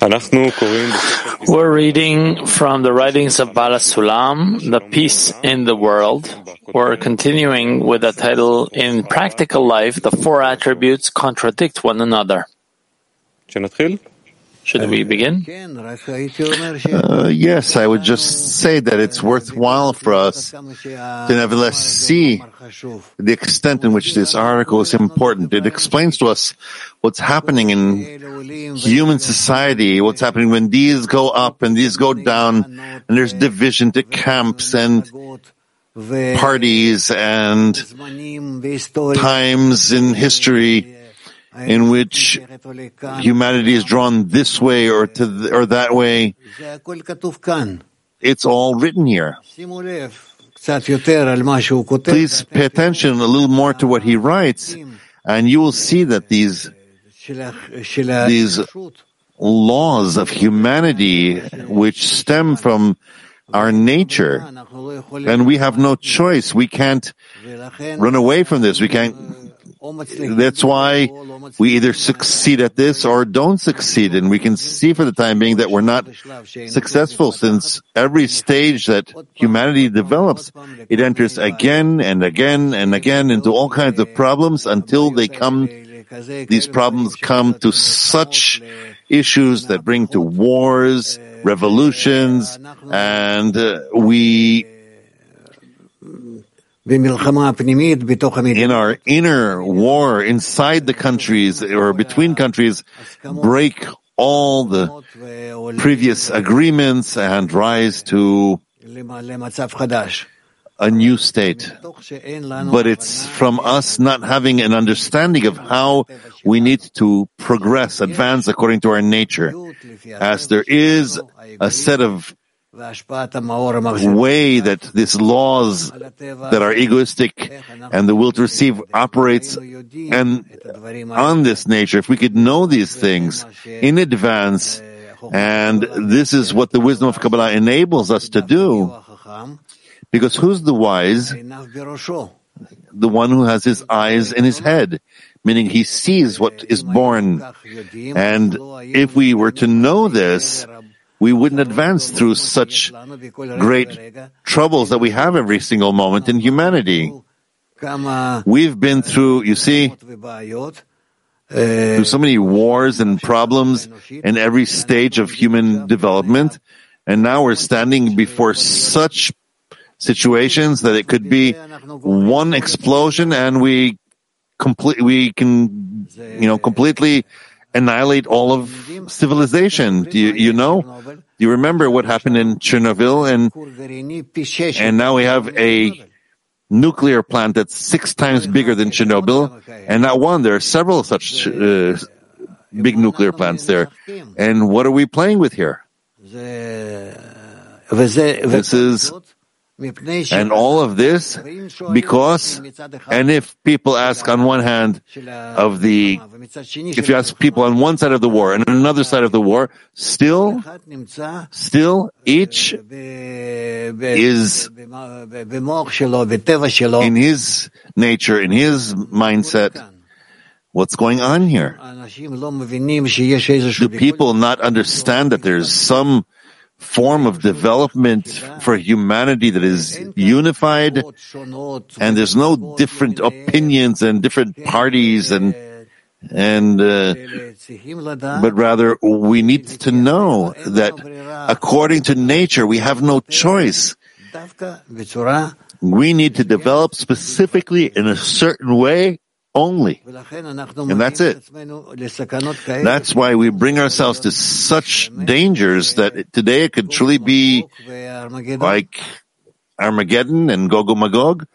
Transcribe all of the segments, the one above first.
We're reading from the writings of Baal HaSulam, The Peace in the World. We're continuing with the title, In Practical Life, the Four Attributes Contradict One Another. Should we begin? Yes, I would just say that it's worthwhile for us to nevertheless see the extent in which this article is important. It explains to us what's happening in human society, what's happening when these go up and these go down, and there's division to camps and parties and times in history in which humanity is drawn this way or that way. It's all written here. Please pay attention a little more to what he writes, and you will see that these laws of humanity which stem from our nature, and we have no choice. We can't run away from this. That's why we either succeed at this or don't succeed. And we can see for the time being that we're not successful, since every stage that humanity develops, it enters again and again and again into all kinds of problems until these problems come to such issues that bring to wars, revolutions, and in our inner war inside the countries or between countries, break all the previous agreements and rise to a new state. But it's from us not having an understanding of how we need to progress, advance according to our nature. As there is a set of way that these laws that are egoistic and the will to receive operates and on this nature, if we could know these things in advance, and this is what the wisdom of Kabbalah enables us to do, because who's the wise? The one who has his eyes in his head, meaning he sees what is born. And if we were to know this, we wouldn't advance through such great troubles that we have every single moment in humanity. We've been through, through so many wars and problems in every stage of human development, and now we're standing before such situations that it could be one explosion and we can completely annihilate all of civilization. Do you remember what happened in Chernobyl? And now we have a nuclear plant that's 6 times bigger than Chernobyl, and not one. There are several such big nuclear plants there. And what are we playing with here? And all of this because, and if people ask on one hand if you ask people on one side of the war and on another side of the war, still each is in his nature, in his mindset. What's going on here? Do people not understand that there's some form of development for humanity that is unified, and there's no different opinions and different parties but rather we need to know that according to nature we have no choice. We need to develop specifically in a certain way only. And that's it. That's why we bring ourselves to such dangers that today it could truly be like Armageddon and Gog and Magog.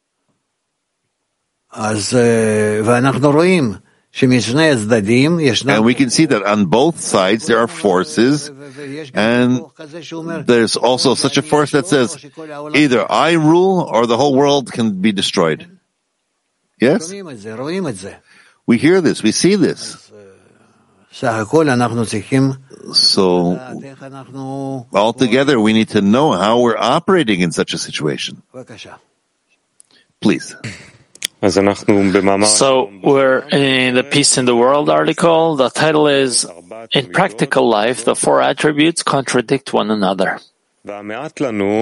And we can see that on both sides there are forces, and there's also such a force that says either I rule or the whole world can be destroyed. Yes? We hear this, we see this. So, altogether, we need to know how we're operating in such a situation. Please. So we're in the Peace in the World article. The title is, In Practical Life, the Four Attributes Contradict One Another. If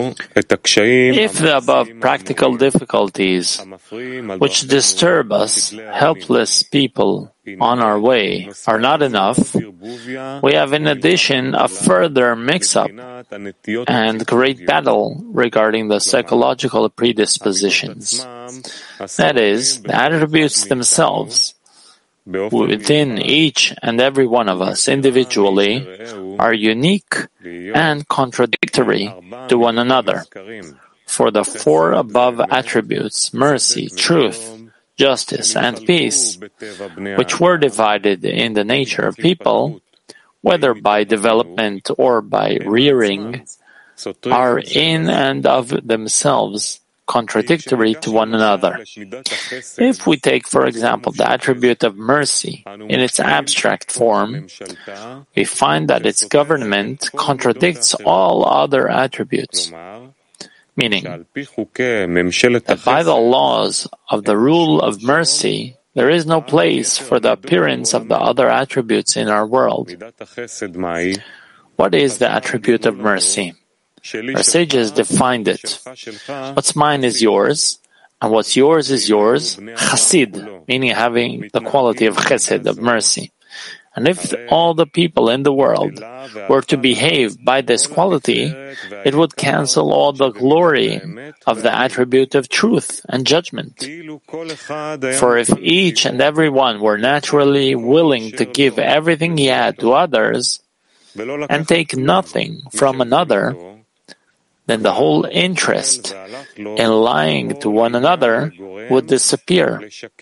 the above practical difficulties, which disturb us, helpless people, on our way, are not enough, we have in addition a further mix-up and great battle regarding the psychological predispositions. That is, the attributes themselves, within each and every one of us individually, are unique and contradictory to one another. For the four above attributes, mercy, truth, justice, and peace, which were divided in the nature of people, whether by development or by rearing, are in and of themselves contradictory to one another. If we take, for example, the attribute of mercy in its abstract form, we find that its government contradicts all other attributes, meaning that by the laws of the rule of mercy, there is no place for the appearance of the other attributes in our world. What is the attribute of mercy? Our sages defined it. What's mine is yours, and what's yours is yours, chassid, meaning having the quality of chesed, of mercy. And if all the people in the world were to behave by this quality, it would cancel all the glory of the attribute of truth and judgment. For if each and every one were naturally willing to give everything he had to others and take nothing from another, then the whole interest in lying to one another would disappear.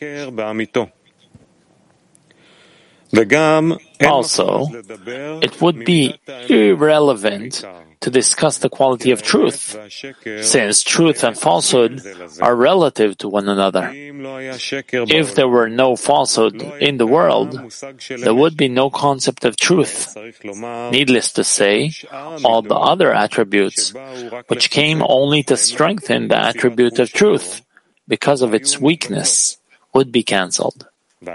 Also, it would be irrelevant to discuss the quality of truth, since truth and falsehood are relative to one another. If there were no falsehood in the world, there would be no concept of truth. Needless to say, all the other attributes, which came only to strengthen the attribute of truth because of its weakness, would be cancelled.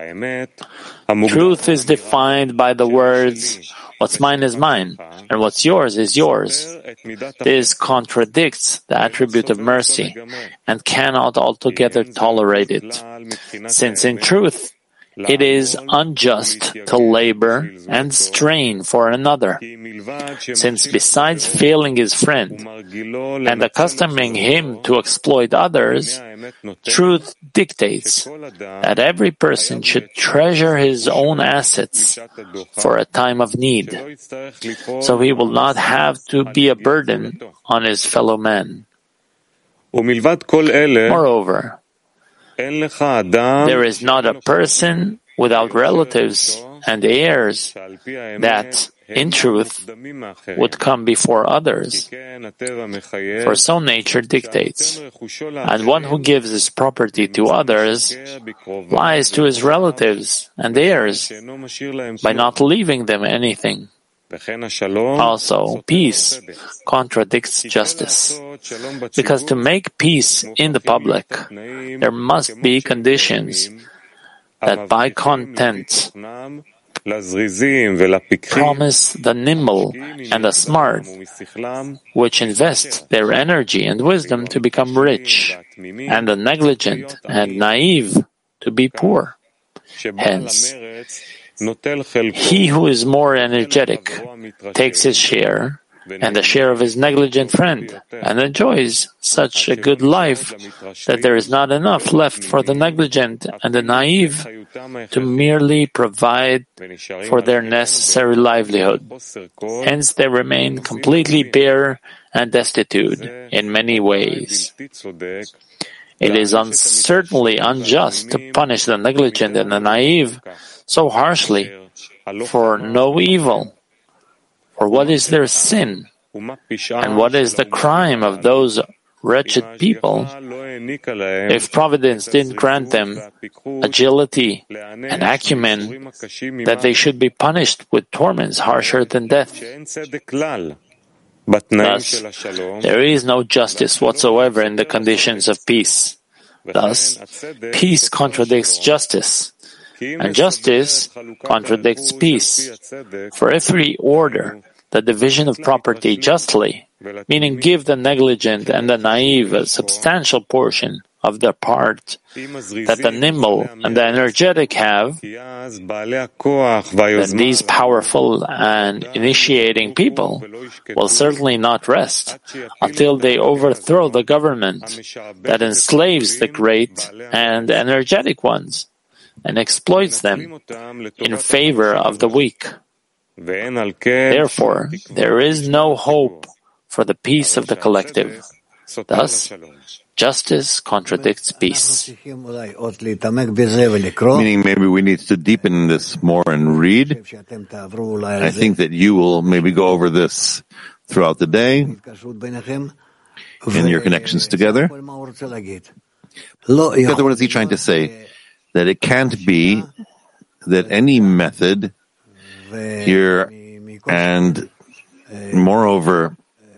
Truth is defined by the words, what's mine is mine, and what's yours is yours. This contradicts the attribute of mercy and cannot altogether tolerate it, since in truth it is unjust to labor and strain for another, since besides failing his friend and accustoming him to exploit others, truth dictates that every person should treasure his own assets for a time of need, so he will not have to be a burden on his fellow man. Moreover, there is not a person without relatives and heirs that, in truth, would come before others. For so nature dictates, and one who gives his property to others lies to his relatives and heirs by not leaving them anything. Also, peace contradicts justice, because to make peace in the public, there must be conditions that by content promise the nimble and the smart, which invest their energy and wisdom to become rich, and the negligent and naive to be poor. Hence, he who is more energetic takes his share and the share of his negligent friend, and enjoys such a good life that there is not enough left for the negligent and the naive to merely provide for their necessary livelihood. Hence they remain completely bare and destitute in many ways. It is certainly unjust to punish the negligent and the naive so harshly for no evil. For what is their sin, and what is the crime of those wretched people if Providence didn't grant them agility and acumen that they should be punished with torments harsher than death? Thus, there is no justice whatsoever in the conditions of peace, Thus, peace contradicts justice, and justice contradicts peace. For if we order the division of property justly, meaning give the negligent and the naive a substantial portion of the part that the nimble and the energetic have, then these powerful and initiating people will certainly not rest until they overthrow the government that enslaves the great and energetic ones and exploits them in favor of the weak. Therefore, there is no hope for the peace of the collective. Thus, justice contradicts peace. Meaning maybe we need to deepen this more and read. I think that you will maybe go over this throughout the day in your connections together. Together, what is he trying to say? That it can't be that any method here, and moreover,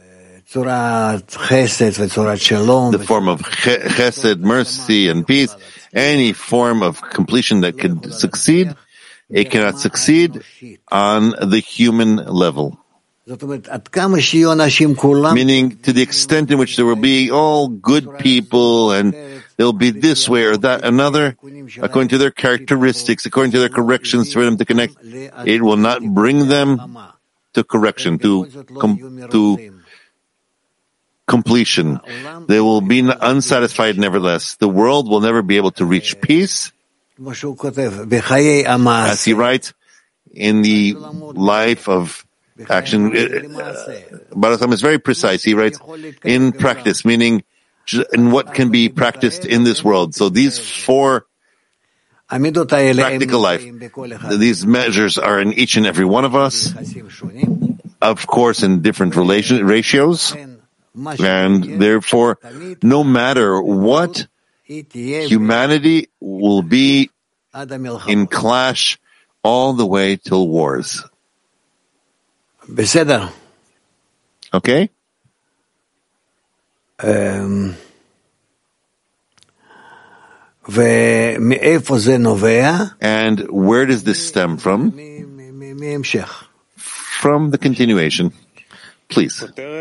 the form of chesed, mercy, and peace, any form of completion that could succeed, it cannot succeed on the human level. Meaning, to the extent in which there will be all good people and they'll be this way or that another, according to their characteristics, according to their corrections for them to connect, it will not bring them to correction, to completion. They will be unsatisfied nevertheless. The world will never be able to reach peace. As he writes, in the life of action, Baal HaSulam is very precise. He writes, in practice, meaning in what can be practiced in this world. So these four practical life, these measures are in each and every one of us, of course in different ratios, and therefore, no matter what, humanity will be in clash all the way till wars. Okay? And where does this stem from? From the continuation. Please.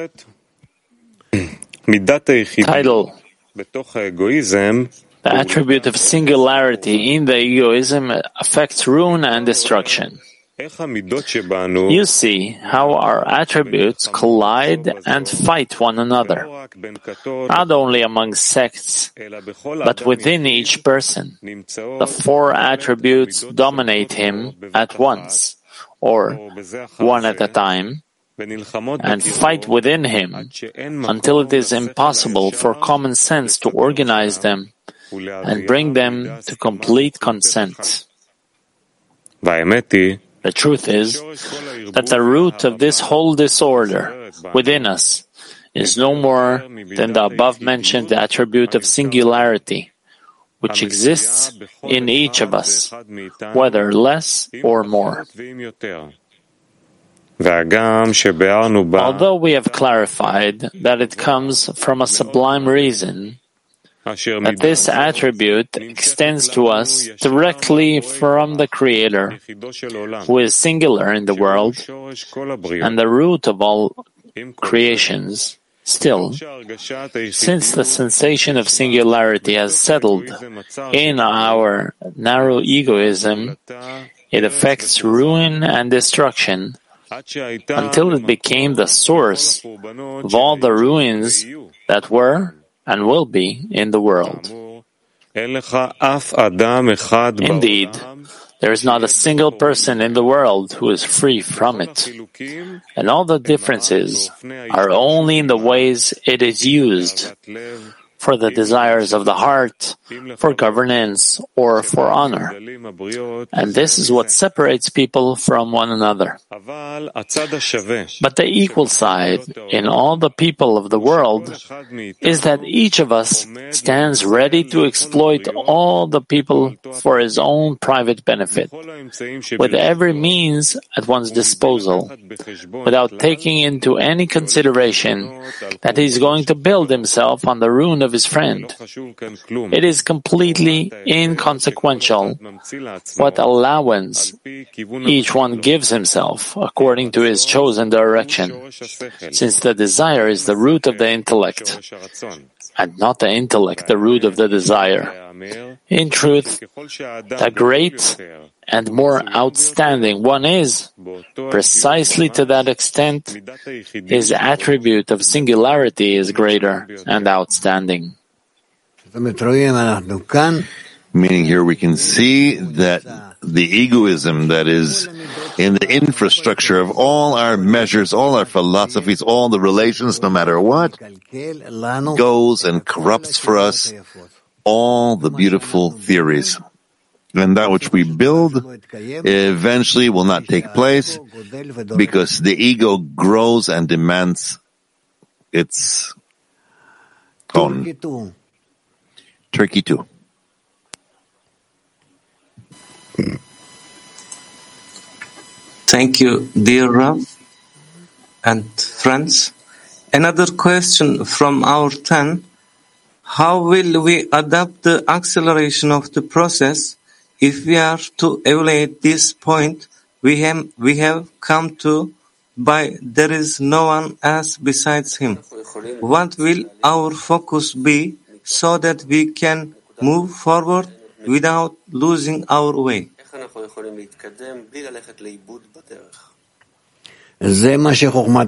Title: The attribute of singularity in the egoism affects ruin and destruction. You see how our attributes collide and fight one another, not only among sects, but within each person. The four attributes dominate him at once, or one at a time, and fight within him until it is impossible for common sense to organize them and bring them to complete consent. The truth is that the root of this whole disorder within us is no more than the above-mentioned attribute of singularity, which exists in each of us, whether less or more. Although we have clarified that it comes from a sublime reason, that this attribute extends to us directly from the Creator, who is singular in the world and the root of all creations. Still, since the sensation of singularity has settled in our narrow egoism, it affects ruin and destruction until it became the source of all the ruins that were and will be in the world. Indeed, there is not a single person in the world who is free from it, and all the differences are only in the ways it is used, for the desires of the heart, for governance, or for honor. And this is what separates people from one another. But the equal side in all the people of the world is that each of us stands ready to exploit all the people for his own private benefit, with every means at one's disposal, without taking into any consideration that he is going to build himself on the ruin of of his friend. It is completely inconsequential what allowance each one gives himself according to his chosen direction, since the desire is the root of the intellect, and not the intellect the root of the desire. In truth, the great and more outstanding one is, precisely to that extent, his attribute of singularity is greater and outstanding. Meaning here we can see that the egoism that is in the infrastructure of all our measures, all our philosophies, all the relations, no matter what, goes and corrupts for us all the beautiful theories. And that which we build eventually will not take place because the ego grows and demands its own. Turkey too. Thank you, dear Rav and friends. Another question from our 10. How will we adapt the acceleration of the process if we are to evaluate this point we have come to by there is no one else besides him? What will our focus be so that we can move forward without losing our way? That's what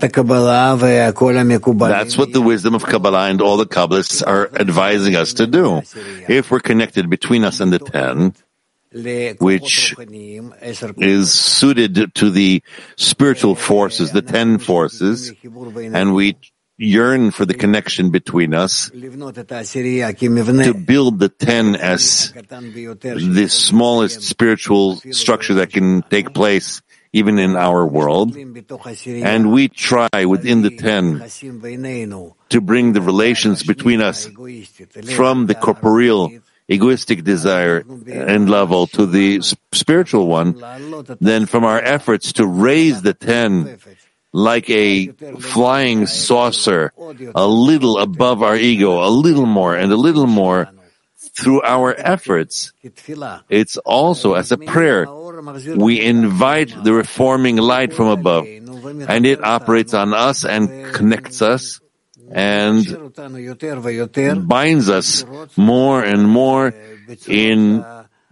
the wisdom of Kabbalah and all the Kabbalists are advising us to do. If we're connected between us and the 10, which is suited to the spiritual forces, the 10 forces, and we yearn for the connection between us, to build the 10 as the smallest spiritual structure that can take place even in our world, and we try within the 10 to bring the relations between us from the corporeal, egoistic desire and level to the spiritual one, then from our efforts to raise the 10 like a flying saucer, a little above our ego, a little more and a little more, through our efforts, it's also as a prayer. We invite the reforming light from above, and it operates on us and connects us and binds us more and more in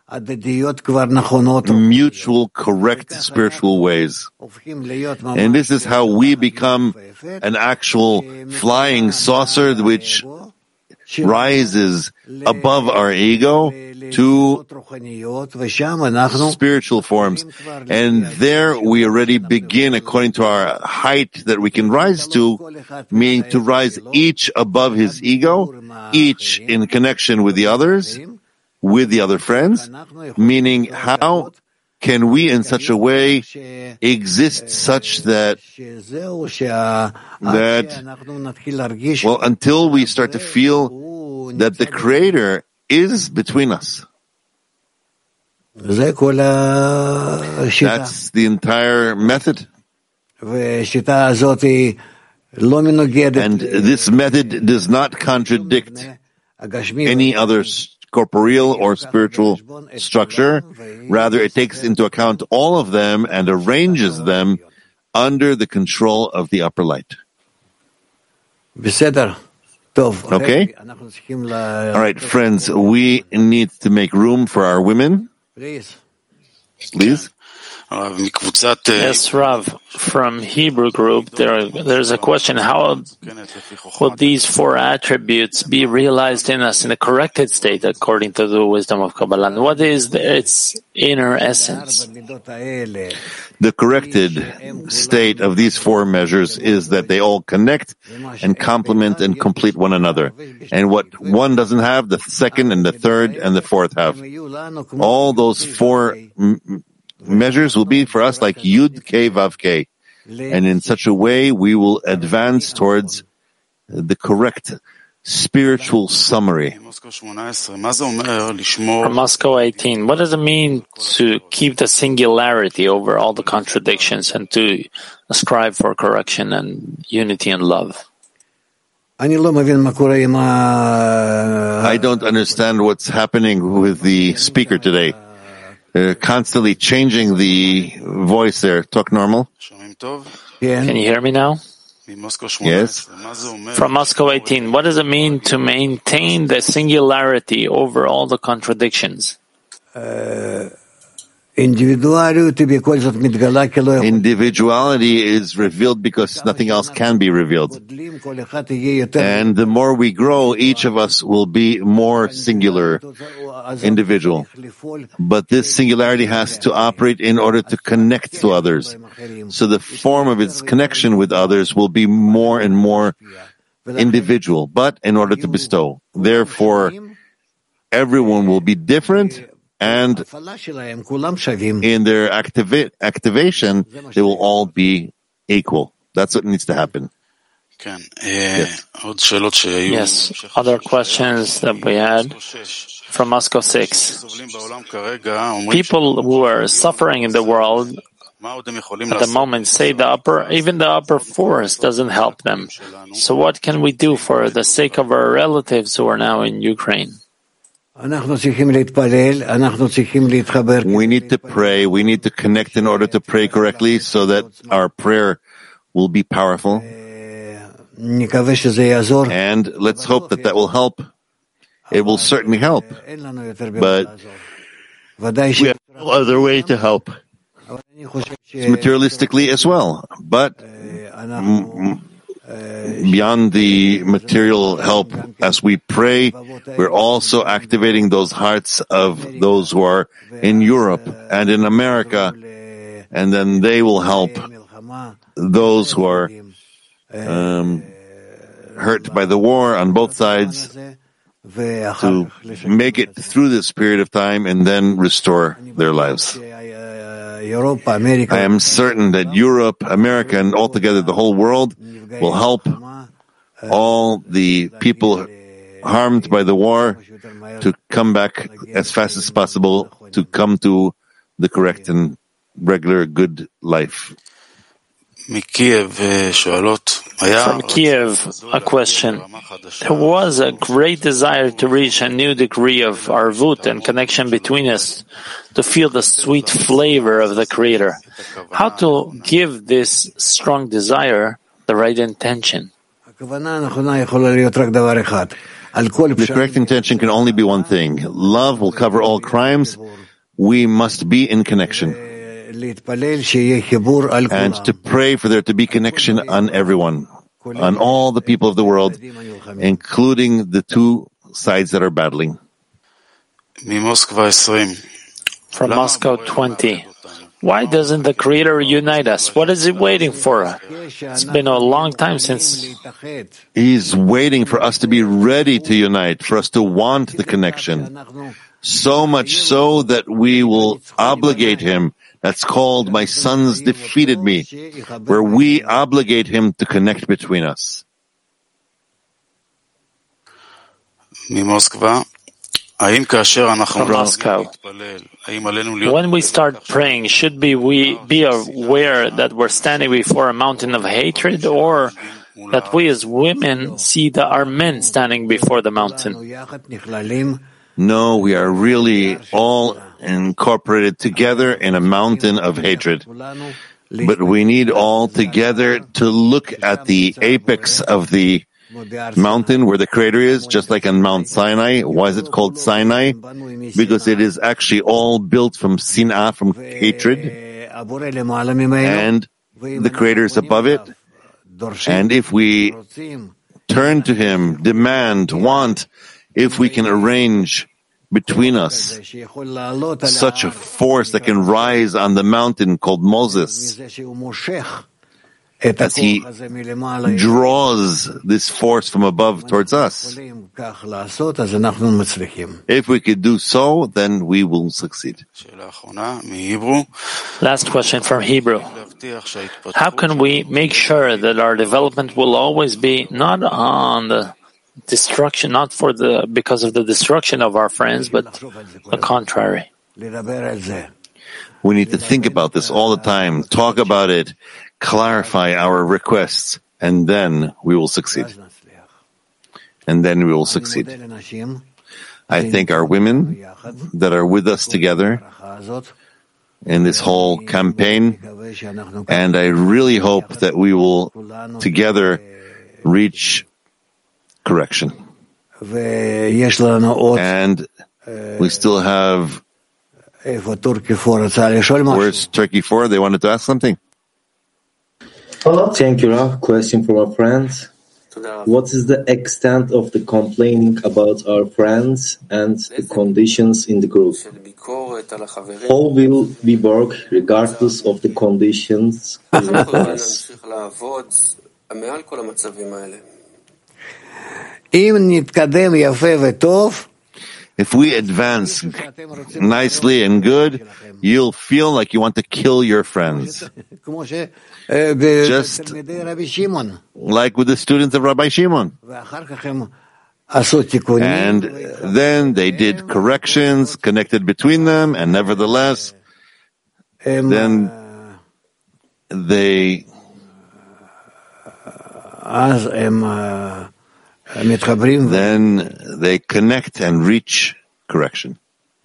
mutual correct spiritual ways. And this is how we become an actual flying saucer which rises above our ego to spiritual forms. And there we already begin according to our height that we can rise to, meaning to rise each above his ego, each in connection with the others, with the other friends, meaning how can we in such a way exist such that until we start to feel that the Creator is between us. That's the entire method. And this method does not contradict any other corporeal or spiritual structure. Rather, it takes into account all of them and arranges them under the control of the upper light. Okay? All right, friends, we need to make room for our women. Please. Yes, Rav, from Hebrew group, there's a question: how will these 4 attributes be realized in us in a corrected state according to the wisdom of Kabbalah? And what is its inner essence? The corrected state of these 4 measures is that they all connect and complement and complete one another. And what one doesn't have, the second and the third and the fourth have. All those 4 measures will be for us like Yud K Vav K. And in such a way, we will advance towards the correct spiritual summary. From Moscow 18, what does it mean to keep the singularity over all the contradictions and to strive for correction and unity and love? I don't understand what's happening with the speaker today. They're constantly changing the voice there. Talk normal. Can you hear me now? Yes. From Moscow 18, what does it mean to maintain the singularity over all the contradictions? Individuality is revealed because nothing else can be revealed. And the more we grow, each of us will be more singular, individual. But this singularity has to operate in order to connect to others. So the form of its connection with others will be more and more individual, but in order to bestow. Therefore, everyone will be different, and in their activation, they will all be equal. That's what needs to happen. Yes. Other questions that we had from Moscow 6. People who are suffering in the world at the moment say even the upper force doesn't help them. So what can we do for the sake of our relatives who are now in Ukraine? We need to pray. We need to connect in order to pray correctly so that our prayer will be powerful. And let's hope that will help. It will certainly help. But we have no other way to help. Materialistically as well. But beyond the material help, as we pray, we're also activating those hearts of those who are in Europe and in America, and then they will help those who are hurt by the war on both sides to make it through this period of time and then restore their lives. I am certain that Europe, America, and altogether the whole world will help all the people harmed by the war to come back as fast as possible to come to the correct and regular good life. From Kiev, a question. There was a great desire to reach a new degree of arvut and connection between us, to feel the sweet flavor of the Creator. How to give this strong desire the right intention? The correct intention can only be one thing. Love will cover all crimes. We must be in connection. And to pray for there to be connection on everyone, on all the people of the world, including the two sides that are battling. From Moscow 20. Why doesn't the Creator unite us? What is He waiting for? It's been a long time since. He's waiting for us to be ready to unite, for us to want the connection. So much so that we will obligate Him. That's called My Sons Defeated Me, where we obligate Him to connect between us. From Moscow, when we start praying, should we be aware that we're standing before a mountain of hatred, or that we as women see our men standing before the mountain? No, we are really all incorporated together in a mountain of hatred. But we need all together to look at the apex of the mountain where the Creator is, just like on Mount Sinai. Why is it called Sinai? Because it is actually all built from sin'ah, from hatred. And the Creator is above it. And if we turn to Him, demand, want, if we can arrange between us such a force that can rise on the mountain called Moses, as he draws this force from above towards us. If we could do so, then we will succeed. Last question from Hebrew. How can we make sure that our development will always be not on the destruction, because of the destruction of our friends, but the contrary? We need to think about this all the time, talk about it, clarify our requests, and then we will succeed. and then we will succeed. I thank our women that are with us together in this whole campaign, and I really hope that we will together reach correction. And we still have, where's Turkey 4? They wanted to ask something. Thank you, Rav. Question from our friends. What is the extent of the complaining about our friends and the conditions in the group? How will we work regardless of the conditions in us? If we advance nicely and good, you'll feel like you want to kill your friends. Just like with the students of Rabbi Shimon. And then they did corrections connected between them, and nevertheless, then they connect and reach correction.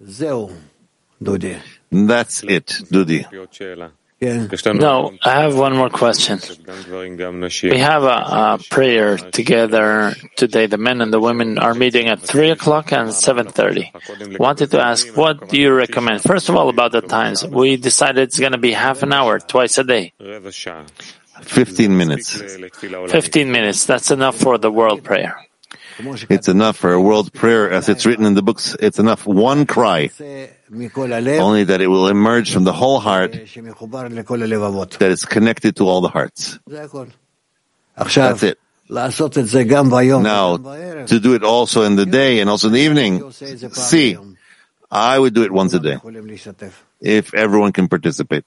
That's it, Dudi. No, I have one more question. We have a prayer together today. The men and the women are meeting at 3 o'clock and 7:30. Wanted to ask, what do you recommend? First of all, about the times. We decided it's going to be half an hour, twice a day. 15 minutes. 15 minutes. That's enough for the world prayer. It's enough for a world prayer, as it's written in the books. It's enough one cry, only that it will emerge from the whole heart, that is connected to all the hearts. That's it. Now, to do it also in the day and also in the evening, I would do it once a day, if everyone can participate.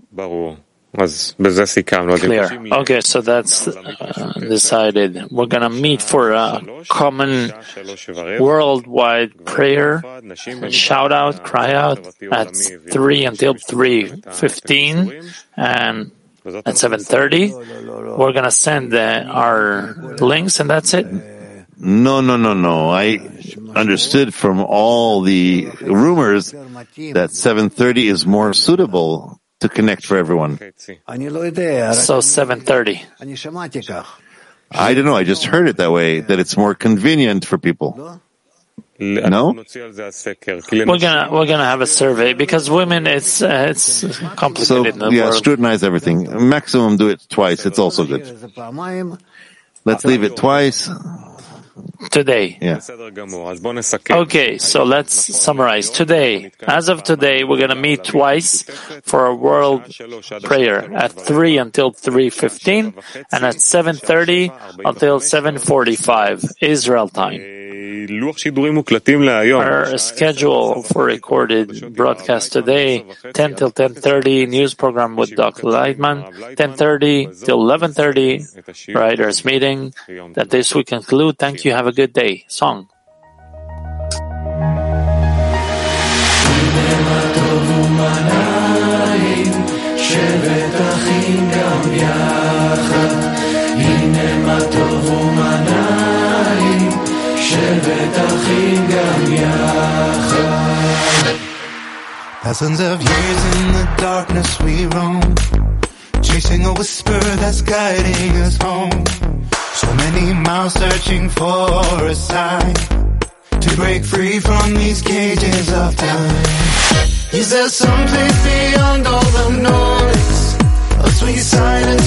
Clear. Okay, so that's decided. We're going to meet for a common worldwide prayer, shout out, cry out at 3 until 3:15, and at 7:30 we're going to send our links, and that's it. No. I understood from all the rumors that 7:30 is more suitable to connect for everyone. So 7:30. I don't know. I just heard it that way, that it's more convenient for people. No? We're gonna have a survey, because women, it's complicated in the world. Scrutinize everything. Maximum do it twice. It's also good. Let's leave it twice. Today. Yeah. Okay, so let's summarize. Today, as of today, we're going to meet twice for a world prayer at 3 until 3:15 and at 7:30 until 7:45 Israel time. Our schedule for recorded broadcast today, 10 till 10:30, news program with Dr. Leitman, 10:30 till 11:30, writers meeting. That this we conclude. Thank you. Have a good day. Song. Thousands of years in the darkness we roam, chasing a whisper that's guiding us home. So many miles searching for a sign to break free from these cages of time. Is there some place beyond all the noise? A sweet silence